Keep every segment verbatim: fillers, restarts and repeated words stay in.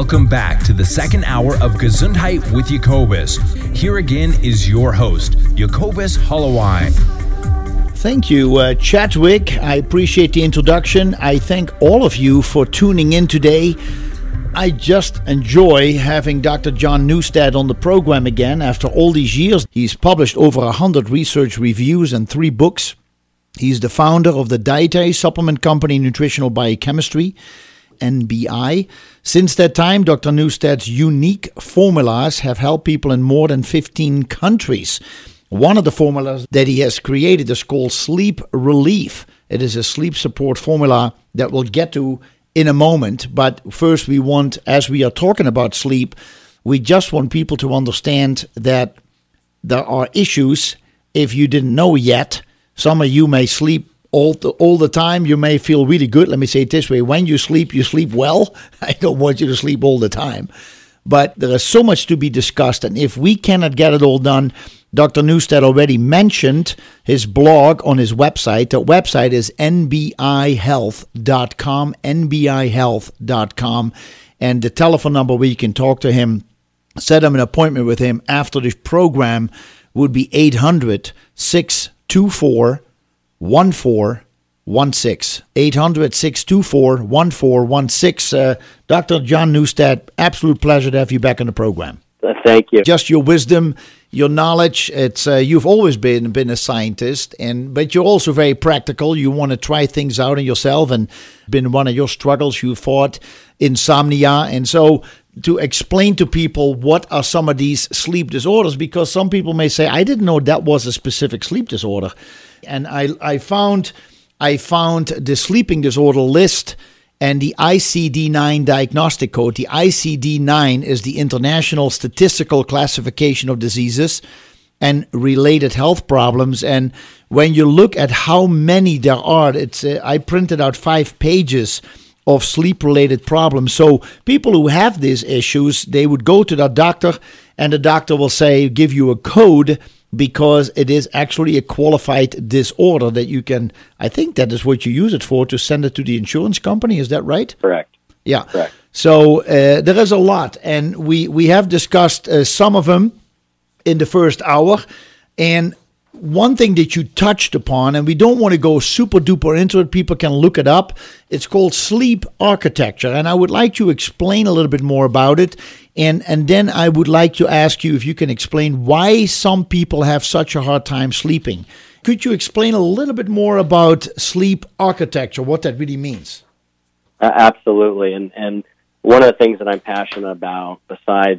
Welcome back to the second hour of Gesundheit with Jacobus. Here again is your host, Jacobus Holloway. Thank you, uh, Chadwick. I appreciate the introduction. I thank all of you for tuning in today. I just enjoy having Doctor John Neustadt on the program again. After all these years, he's published over one hundred research reviews and three books. He's the founder of the dietary supplement company Nutritional Biochemistry, N B I. Since that time, Doctor Neustadt's unique formulas have helped people in more than fifteen countries. One of the formulas that he has created is called Sleep Relief. It is a sleep support formula that we'll get to in a moment. But first we want, as we are talking about sleep, we just want people to understand that there are issues, if you didn't know yet. Some of you may sleep all the, all the time. You may feel really good. Let me say it this way. When you sleep, you sleep well. I don't want you to sleep all the time. But there is so much to be discussed. And if we cannot get it all done, Doctor Neustadt already mentioned his blog on his website. The website is N B I health dot com, N B I health dot com. And the telephone number where you can talk to him, set him an appointment with him after this program would be eight hundred, six two four, one four one six. eight hundred, six two four, one four one six. Uh, Doctor John Neustadt, absolute pleasure to have you back on the program. Thank you. Just your wisdom, your knowledge. It's uh, you've always been been a scientist, and but you're also very practical. You want to try things out on yourself, and been one of your struggles. You fought insomnia, and so to explain to people what are some of these sleep disorders, because some people may say, "I didn't know that was a specific sleep disorder," and I I found I found the sleeping disorder list. And the I C D nine diagnostic code. The I C D nine is the International Statistical Classification of Diseases and Related Health Problems. And when you look at how many there are, it's uh, I printed out five pages of sleep-related problems. So people who have these issues, they would go to their doctor, and the doctor will say, give you a code, because it is actually a qualified disorder that you can, I think that is what you use it for, to send it to the insurance company. Is that right? Correct. Yeah. Correct. So uh, there is a lot, and we, we have discussed uh, some of them in the first hour. And one thing that you touched upon, and we don't want to go super duper into it, people can look it up. It's called sleep architecture. And I would like to explain a little bit more about it. And and then I would like to ask you if you can explain why some people have such a hard time sleeping. Could you explain a little bit more about sleep architecture, what that really means? Uh, absolutely. And, and one of the things that I'm passionate about, besides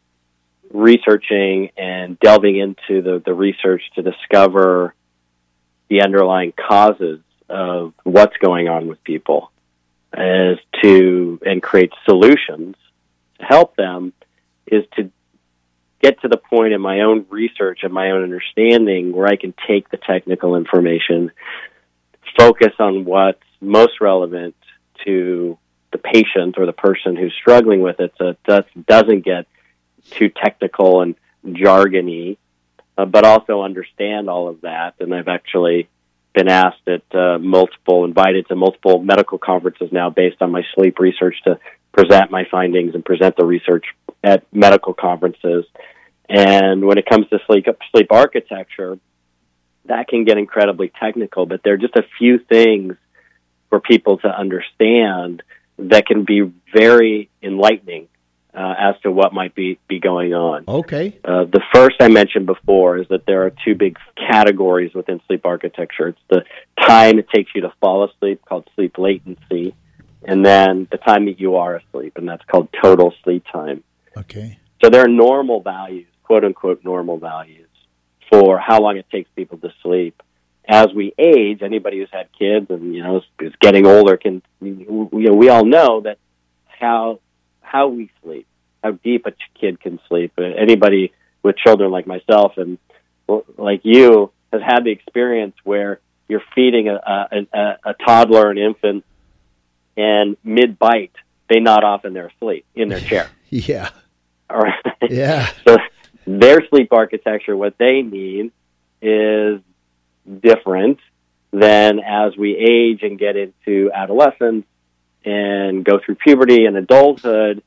researching and delving into the, the research to discover the underlying causes of what's going on with people, is to and create solutions to help them, is to get to the point in my own research and my own understanding where I can take the technical information, focus on what's most relevant to the patient or the person who's struggling with it, so it doesn't get too technical and jargony, uh, but also understand all of that. And I've actually been asked at uh, multiple, invited to multiple medical conferences now based on my sleep research to present my findings and present the research at medical conferences. And when it comes to sleep, sleep architecture, that can get incredibly technical, but there are just a few things for people to understand that can be very enlightening uh, as to what might be, be going on. Okay. Uh, the first I mentioned before is that there are two big categories within sleep architecture. It's the time it takes you to fall asleep, called sleep latency, and then the time that you are asleep, and that's called total sleep time. Okay. So there are normal values, quote-unquote normal values, for how long it takes people to sleep. As we age, anybody who's had kids and, you know, is, is getting older, can you know, we all know that how how we sleep, how deep a kid can sleep. Anybody with children like myself and like you has had the experience where you're feeding a, a, a, a toddler, an infant, and mid-bite, they nod off in their sleep, in their chair. Yeah. All right. Yeah. So their sleep architecture, what they need is different than as we age and get into adolescence and go through puberty and adulthood.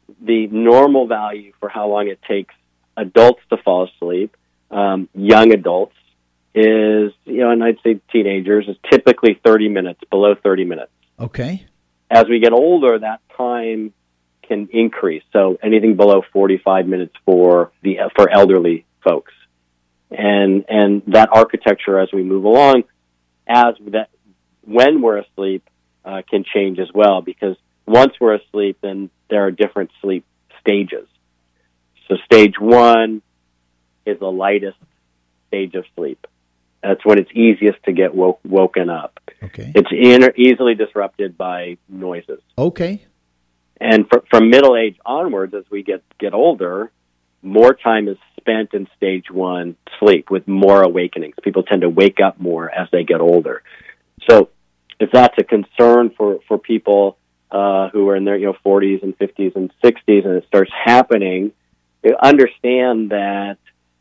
the normal value for how long it takes adults to fall asleep, um, young adults, is, you know, and I'd say teenagers, is typically thirty minutes, below thirty minutes. Okay. As we get older, that time can increase. So anything below forty-five minutes for the for elderly folks. And and that architecture as we move along, as that when we're asleep, uh, can change as well, because once we're asleep, then there are different sleep stages. So stage one is the lightest stage of sleep. That's when it's easiest to get woke, woken up. Okay. It's in, easily disrupted by noises. Okay. And for, from middle age onwards, as we get, get older, more time is spent in stage one sleep with more awakenings. People tend to wake up more as they get older. So if that's a concern for, for people uh, who are in their you know forties and fifties and sixties and it starts happening, understand that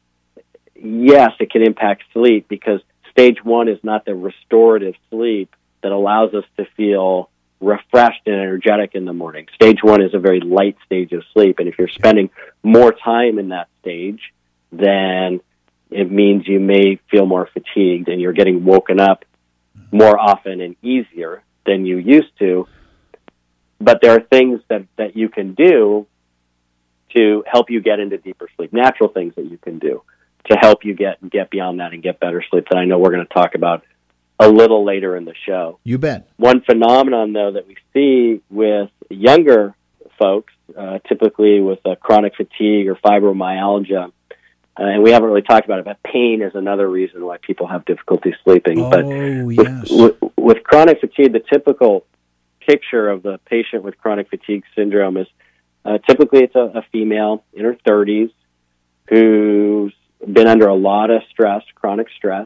yes, it can impact sleep, because stage one is not the restorative sleep that allows us to feel refreshed and energetic in the morning. Stage one is a very light stage of sleep, and if you're spending more time in that stage, then it means you may feel more fatigued and you're getting woken up more often and easier than you used to. But there are things that, that you can do to help you get into deeper sleep, natural things that you can do to help you get get beyond that and get better sleep that I know we're going to talk about a little later in the show. You bet. One phenomenon, though, that we see with younger folks, uh, typically with uh, chronic fatigue or fibromyalgia, uh, and we haven't really talked about it, but pain is another reason why people have difficulty sleeping. Oh, but yes. with, with, with chronic fatigue, the typical picture of the patient with chronic fatigue syndrome is uh, typically it's a, a female in her thirties who's been under a lot of stress, chronic stress,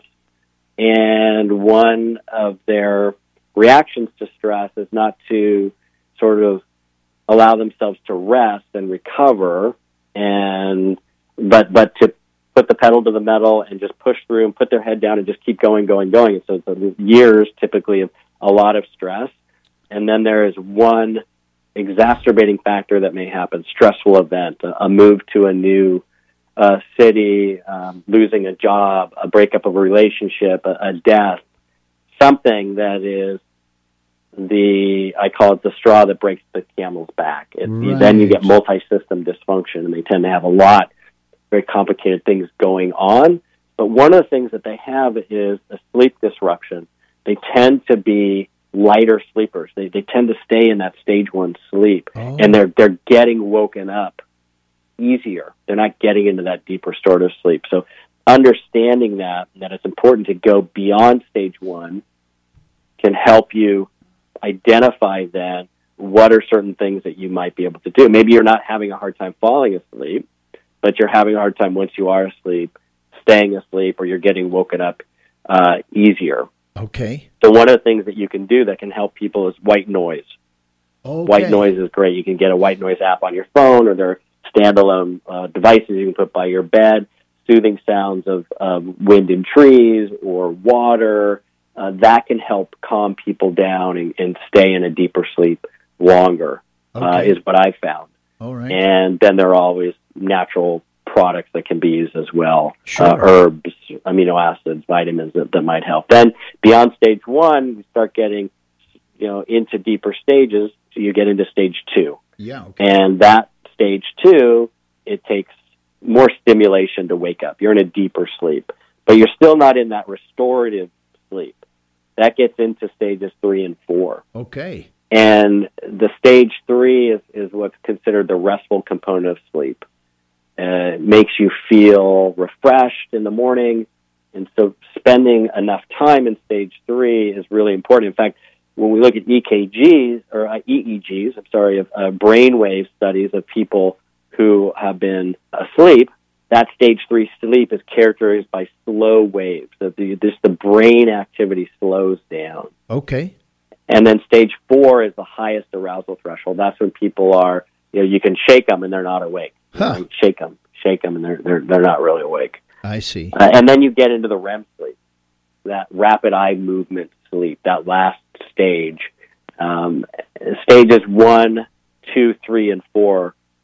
and one of their reactions to stress is not to sort of allow themselves to rest and recover, and but but to put the pedal to the metal and just push through and put their head down and just keep going, going, going. So it's years typically of a lot of stress, and then there is one exacerbating factor that may happen: stressful event, a, a move to a new uh, city, um, losing a job, a breakup of a relationship, a, a death, something that is the, I call it the straw that breaks the camel's back. It, right. Then you get multi-system dysfunction, and they tend to have a lot very complicated things going on. But one of the things that they have is a sleep disruption. They tend to be lighter sleepers. They they tend to stay in that stage one sleep, oh. and they're they're getting woken up easier. They're not getting into that deep restorative sleep. So understanding that, that it's important to go beyond stage one can help you identify then what are certain things that you might be able to do. Maybe you're not having a hard time falling asleep, but you're having a hard time once you are asleep, staying asleep, or you're getting woken up uh, easier. Okay. So one of the things that you can do that can help people is white noise. Okay. White noise is great. You can get a white noise app on your phone, or there are standalone uh, devices you can put by your bed, soothing sounds of um, wind in trees or water. Uh, that can help calm people down and, and stay in a deeper sleep longer, okay. uh, is what I found. All right. And then there are always natural products that can be used as well. Sure. Uh, herbs, amino acids, vitamins that, that might help. Then beyond stage one, we start getting, you know, into deeper stages. So you get into stage two. Yeah. Okay. And that stage two, it takes more stimulation to wake up. You're in a deeper sleep, but you're still not in that restorative sleep. That gets into stages three and four. Okay. And the stage three is, is what's considered the restful component of sleep. Uh, it makes you feel refreshed in the morning. And so spending enough time in stage three is really important. In fact, when we look at E K Gs, or uh, E E Gs, I'm sorry, of uh, brainwave studies of people who have been asleep, that stage three sleep is characterized by slow waves. So the, this, the brain activity slows down. Okay. And then stage four is the highest arousal threshold. That's when people are, you know, you can shake them and they're not awake. Huh. You know, shake them, shake them, and they're they're they're not really awake. I see. Uh, and then you get into the R E M sleep, that rapid eye movement sleep, that last stage. Um, stages one, two, three, and four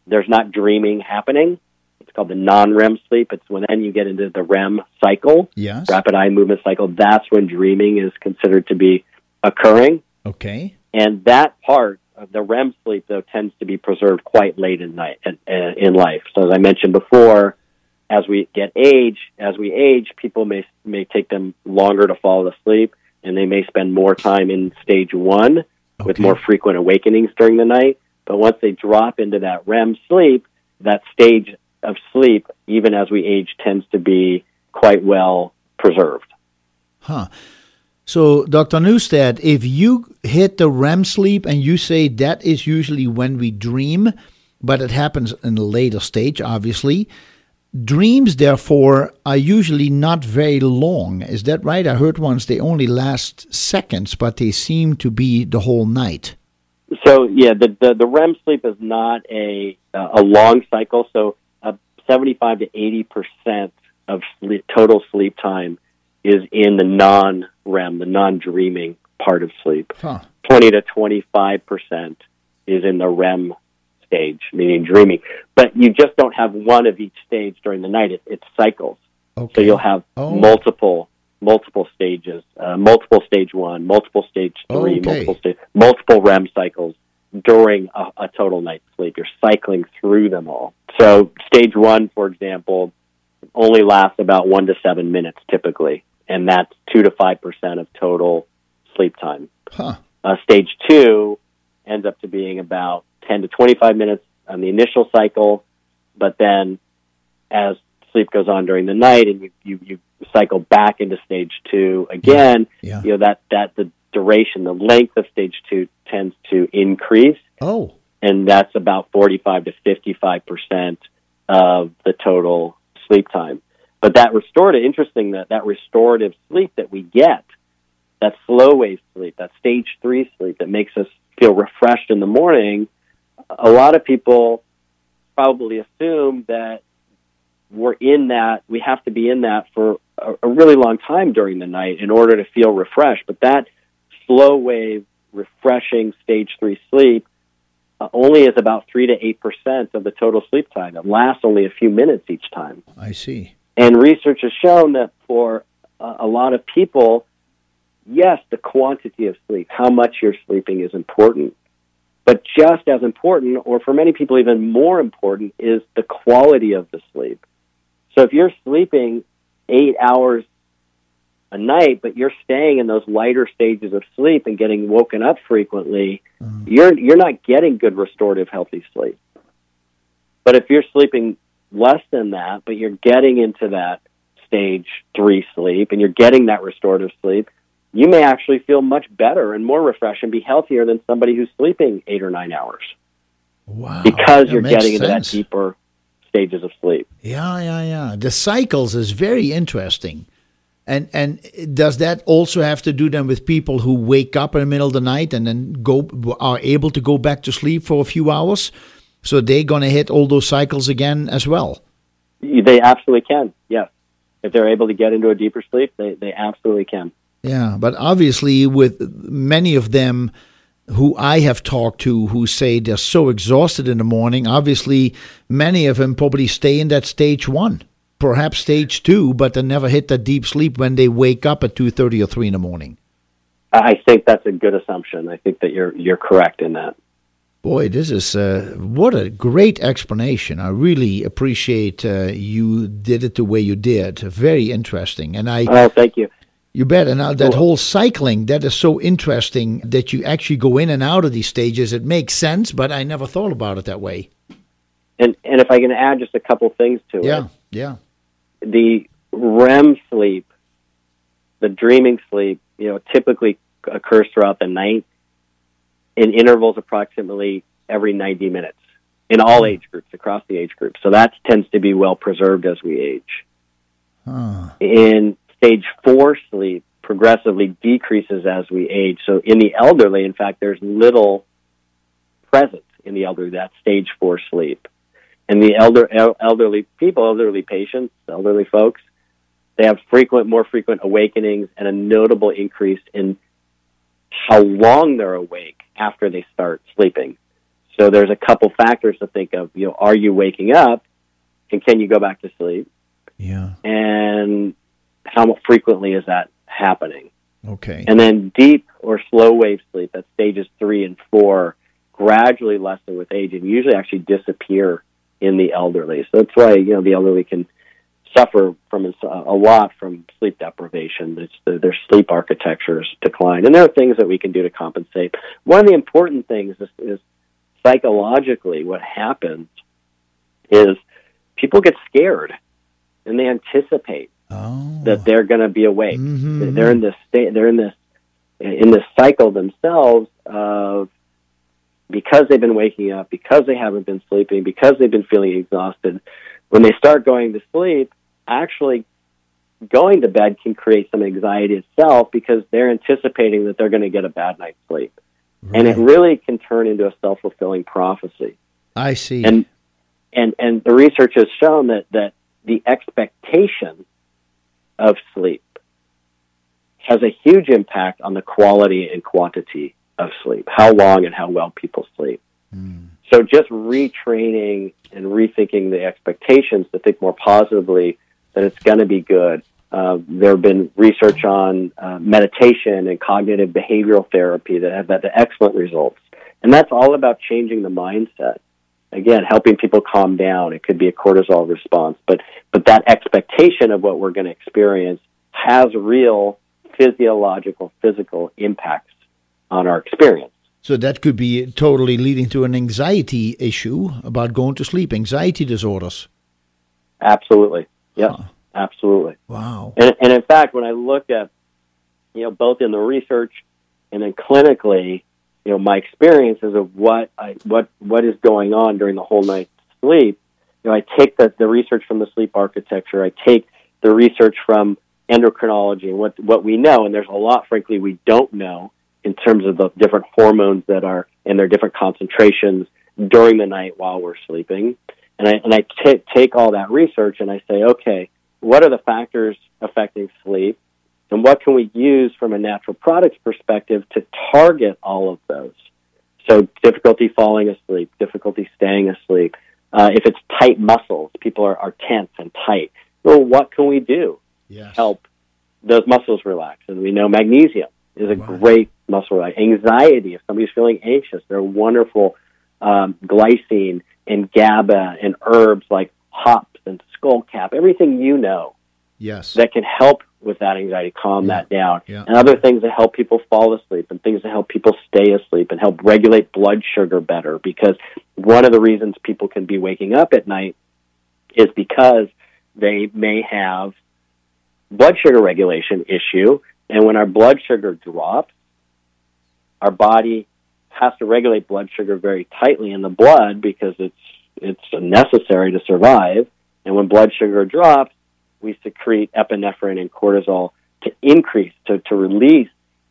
there's not dreaming happening. It's called the non-R E M sleep. It's when then you get into the R E M cycle, yes. rapid eye movement cycle. That's when dreaming is considered to be occurring. Okay. And that part of the R E M sleep, though, tends to be preserved quite late in night in life. So as I mentioned before, as we get age, as we age, people may may take them longer to fall asleep, and they may spend more time in stage one okay. with more frequent awakenings during the night. But once they drop into that R E M sleep, that stage of sleep, even as we age, tends to be quite well preserved. Huh. So, Doctor Neustadt, if you hit the R E M sleep and you say that is usually when we dream, but it happens in a later stage, obviously, dreams, therefore, are usually not very long. Is that right? I heard once they only last seconds, but they seem to be the whole night. So, yeah, the the, the R E M sleep is not a a long cycle. So, uh, seventy-five to eighty percent of sleep, total sleep time is in the non-R E M, the non-dreaming part of sleep. Huh. twenty to twenty-five percent is in the R E M stage, meaning dreaming. But you just don't have one of each stage during the night. It, it cycles. Okay. So you'll have oh. multiple multiple stages, uh, multiple stage one, multiple stage three, okay. multiple stage, multiple R E M cycles during a, a total night's sleep. You're cycling through them all. So stage one, for example, only lasts about one to seven minutes typically, and that's two to five percent of total sleep time. Huh. Uh, stage two ends up to being about ten to twenty-five minutes on the initial cycle, but then as sleep goes on during the night and you, you, you cycle back into stage two again, yeah. Yeah. you know, that, that the duration, the length of stage two tends to increase. Oh. And that's about forty-five to fifty-five percent of the total sleep time. But that restorative, interesting that that restorative sleep that we get, that slow wave sleep, that stage three sleep that makes us feel refreshed in the morning, a lot of people probably assume that we're in that, we have to be in that for a, a really long time during the night in order to feel refreshed. But that slow wave, refreshing stage three sleep uh, only is about three to eight percent of the total sleep time. It lasts only a few minutes each time. I see. And research has shown that for uh, a lot of people, yes, the quantity of sleep, how much you're sleeping is important. But just as important, or for many people even more important, is the quality of the sleep. So if you're sleeping eight hours a night, but you're staying in those lighter stages of sleep and getting woken up frequently, mm. you're you're not getting good restorative, healthy sleep. But if you're sleeping less than that, but you're getting into that stage three sleep and you're getting that restorative sleep, you may actually feel much better and more refreshed and be healthier than somebody who's sleeping eight or nine hours. Wow. Because that you're getting sense. into that deeper stages of sleep. Yeah, yeah, yeah. The cycles is very interesting. And and does that also have to do then with people who wake up in the middle of the night and then go are able to go back to sleep for a few hours? So they're going to hit all those cycles again as well? They absolutely can, yes. If they're able to get into a deeper sleep, they, they absolutely can. Yeah, but obviously with many of them who I have talked to who say they're so exhausted in the morning, obviously many of them probably stay in that stage one, perhaps stage two, but they never hit that deep sleep when they wake up at two thirty or three in the morning. I think that's a good assumption. I think that you're you're correct in that. Boy, this is uh, what a great explanation. I really appreciate uh, you did it the way you did. Very interesting. And I Oh, thank you. You bet. And now that whole cycling, that is so interesting that you actually go in and out of these stages. It makes sense, but I never thought about it that way. And and if I can add just a couple things to yeah, it. Yeah, The R E M sleep, the dreaming sleep, you know, typically occurs throughout the night in intervals approximately every ninety minutes in all age groups, across the age groups. So that tends to be well preserved as we age. Huh. In stage four sleep progressively decreases as we age. So in the elderly, in fact, there's little present in the elderly, that stage four sleep. And the elder, elderly people, elderly patients, elderly folks, they have frequent, more frequent awakenings and a notable increase in how long they're awake after they start sleeping. so there's a couple factors to think of. You know, are you waking up, and can you go back to sleep? Yeah. And how frequently is that happening? Okay. And then deep or slow wave sleep, that's stages three and four, gradually lessen with age and usually actually disappear in the elderly. So that's why, you know, the elderly can suffer from a lot from sleep deprivation. It's the, their sleep architectures decline. And there are things that we can do to compensate. One of the important things is, is psychologically what happens is people get scared and they anticipate oh. that they're going to be awake. Mm-hmm. They're in this state, they're in this in this cycle themselves of, because they've been waking up, because they haven't been sleeping, because they've been feeling exhausted, when they start going to sleep, actually going to bed can create some anxiety itself because they're anticipating that they're going to get a bad night's sleep. Right. And it really can turn into a self-fulfilling prophecy. I see. And and and the research has shown that, that the expectation of sleep has a huge impact on the quality and quantity of sleep, how long and how well people sleep. Mm. So just retraining and rethinking the expectations to think more positively that it's going to be good. Uh, there have been research on uh, meditation and cognitive behavioral therapy that have had excellent results. And that's all about changing the mindset. Again, helping people calm down. It could be a cortisol response. But, but that expectation of what we're going to experience has real physiological, physical impacts on our experience. So that could be totally leading to an anxiety issue about going to sleep, anxiety disorders. Absolutely. Yes, huh. Absolutely. Wow. And, and in fact, when I look at, you know, both in the research and then clinically, you know, my experiences of what I, what what is going on during the whole night's sleep, you know, I take the, the research from the sleep architecture, I take the research from endocrinology and what what we know, and there's a lot, frankly, we don't know in terms of the different hormones that are in their different concentrations during the night while we're sleeping. And I and I t- take all that research and I say, okay, what are the factors affecting sleep? And what can we use from a natural products perspective to target all of those? So difficulty falling asleep, difficulty staying asleep. Uh, if it's tight muscles, people are, are tense and tight. Well, what can we do yes. to help those muscles relax? And we know magnesium is a wow. great muscle relax. Anxiety, if somebody's feeling anxious, there are wonderful um, glycine and GABA and herbs like hops and skullcap, everything you know yes. that can help with that anxiety, calm yeah. that down, yeah. and other things that help people fall asleep and things that help people stay asleep and help regulate blood sugar better, because one of the reasons people can be waking up at night is because they may have blood sugar regulation issue, and when our blood sugar drops, our body has to regulate blood sugar very tightly in the blood because it's it's necessary to survive, and when blood sugar drops, we secrete epinephrine and cortisol to increase, to, to release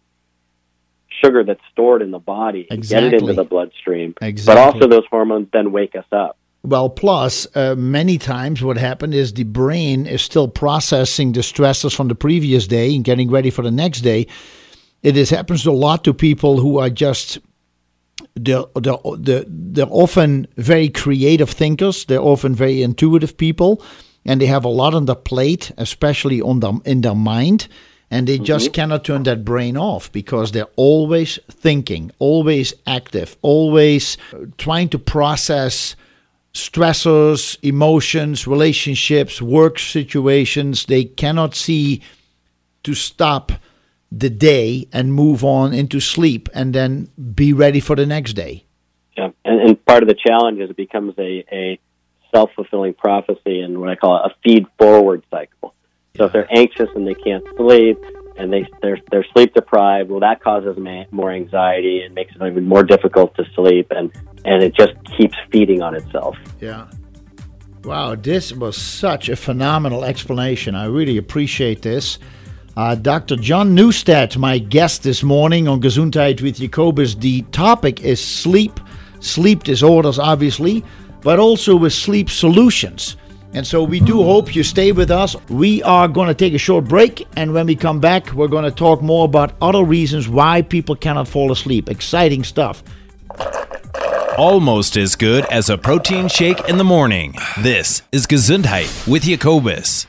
sugar that's stored in the body and exactly. get it into the bloodstream. Exactly. But also those hormones then wake us up. Well, plus, uh, many times what happened is the brain is still processing the stresses from the previous day and getting ready for the next day. It is, happens a lot to people who are just, they're, they're, they're, they're often very creative thinkers. They're often very intuitive people. And they have a lot on their plate, especially on them in their mind, and they just mm-hmm. cannot turn that brain off because they're always thinking, always active, always trying to process stressors, emotions, relationships, work situations. They cannot see to stop the day and move on into sleep and then be ready for the next day. Yeah, and, and part of the challenge is it becomes a, a self-fulfilling prophecy and what I call a feed-forward cycle. So yeah. if they're anxious and they can't sleep and they, they're, they're sleep-deprived, well, that causes ma- more anxiety and makes it even more difficult to sleep, and, and it just keeps feeding on itself. Yeah. Wow, this was such a phenomenal explanation. I really appreciate this. Uh, Doctor John Neustadt, my guest this morning on Gesundheit with Jacobus. The topic is sleep, sleep disorders, obviously, but also with sleep solutions. And so we do hope you stay with us. We are going to take a short break, and when we come back, we're going to talk more about other reasons why people cannot fall asleep. Exciting stuff. almost as good as a protein shake in the morning. This is Gesundheit with Jacobus.